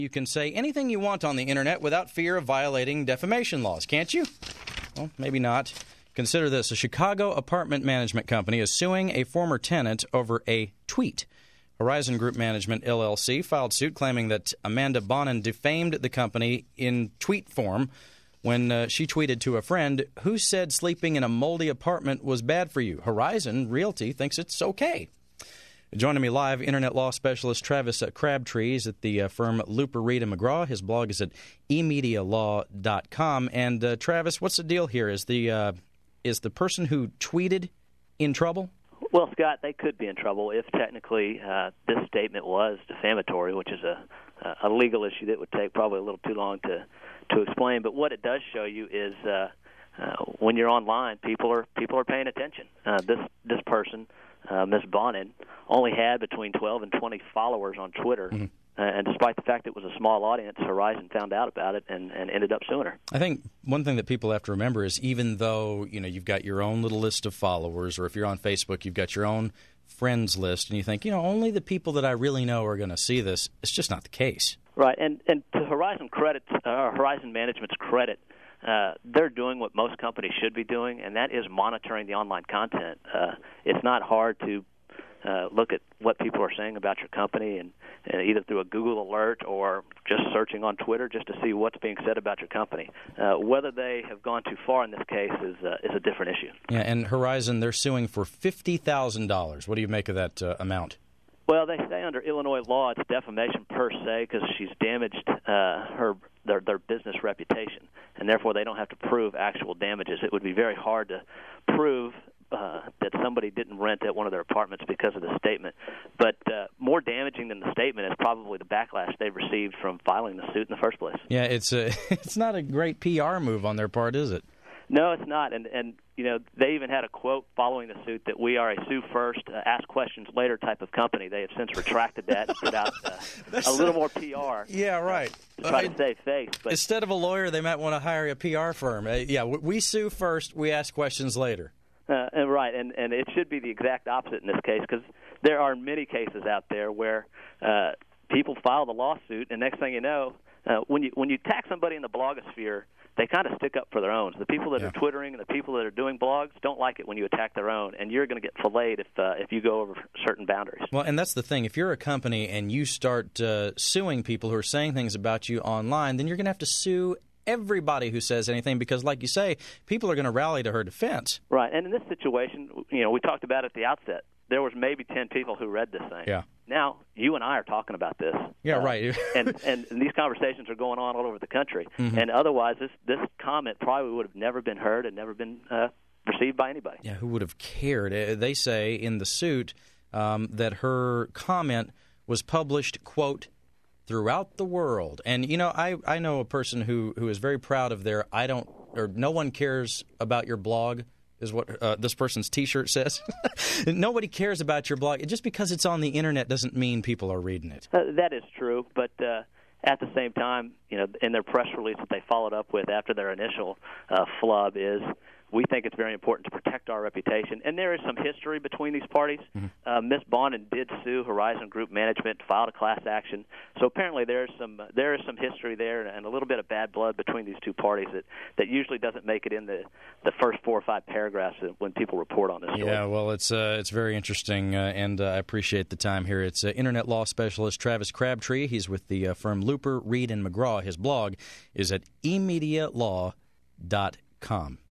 You can say anything you want on the internet without fear of violating defamation laws, can't you? Well, maybe not. Consider this. A Chicago apartment management company is suing a former tenant over a tweet. Horizon Group Management, LLC, filed suit claiming that Amanda Bonin defamed the company in tweet form when she tweeted to a friend, "Who said sleeping in a moldy apartment was bad for you? Horizon Realty thinks it's okay." Joining me live, Internet law specialist Travis Crabtree is at the firm Looper, Reed & McGraw. His blog is at emedialaw.com. And Travis, what's the deal here? Is the person who tweeted in trouble? Well, Scott, they could be in trouble if technically this statement was defamatory, which is a legal issue that would take probably a little too long to explain. But what it does show you is when you're online, people are paying attention. This person, Ms. Bonin, only had between 12 and 20 followers on Twitter. Mm-hmm. And despite the fact it was a small audience, Horizon found out about it and ended up suing her. I think one thing that people have to remember is even though you've got your own little list of followers, or if you're on Facebook, you've got your own friends list, and you think, only the people that I really know are going to see this, it's just not the case. Right, and to Horizon Management's credit, they're doing what most companies should be doing, and that is monitoring the online content. It's not hard to look at what people are saying about your company, and either through a Google alert or just searching on Twitter just to see what's being said about your company. Whether they have gone too far in this case is a different issue. Yeah, and Horizon, they're suing for $50,000. What do you make of that amount? Well, they say under Illinois law it's defamation per se because she's damaged their business reputation, and therefore they don't have to prove actual damages. It would be very hard to prove that somebody didn't rent at one of their apartments because of the statement. But more damaging than the statement is probably the backlash they've received from filing the suit in the first place. Yeah, it's not a great PR move on their part, is it? No, it's not. And they even had a quote following the suit that we are a sue first, ask questions later type of company. They have since retracted that and put out a little more PR. Yeah, right. To try to save face. But instead of a lawyer, they might want to hire a PR firm. We sue first, we ask questions later. Right, and it should be the exact opposite in this case because there are many cases out there where people file the lawsuit, and next thing you know, when you attack somebody in the blogosphere, they kind of stick up for their own. So the people that are twittering and the people that are doing blogs don't like it when you attack their own, and you're going to get filleted if you go over certain boundaries. Well, and that's the thing. If you're a company and you start suing people who are saying things about you online, then you're going to have to sue everybody who says anything because, like you say, people are going to rally to her defense. Right, and in this situation, we talked about at the outset, there was maybe 10 people who read this thing. Yeah. Now, you and I are talking about this. Yeah, right. and these conversations are going on all over the country. Mm-hmm. And otherwise, this comment probably would have never been heard and never been received by anybody. Yeah, who would have cared? They say in the suit that her comment was published, quote, throughout the world. And, I know a person who is very proud of their no one cares about your blog is what this person's T-shirt says. Nobody cares about your blog. Just because it's on the Internet doesn't mean people are reading it. That is true, but at the same time, in their press release that they followed up with after their initial flub is, we think it's very important to protect our reputation. And there is some history between these parties. Mm-hmm. Ms. Bonin did sue Horizon Group Management, filed a class action. So apparently there is some history there and a little bit of bad blood between these two parties that usually doesn't make it in the first 4 or 5 paragraphs when people report on this story. Yeah, well, it's very interesting, and I appreciate the time here. It's Internet law specialist Travis Crabtree. He's with the firm Looper, Reed & McGraw. His blog is at emedialaw.com.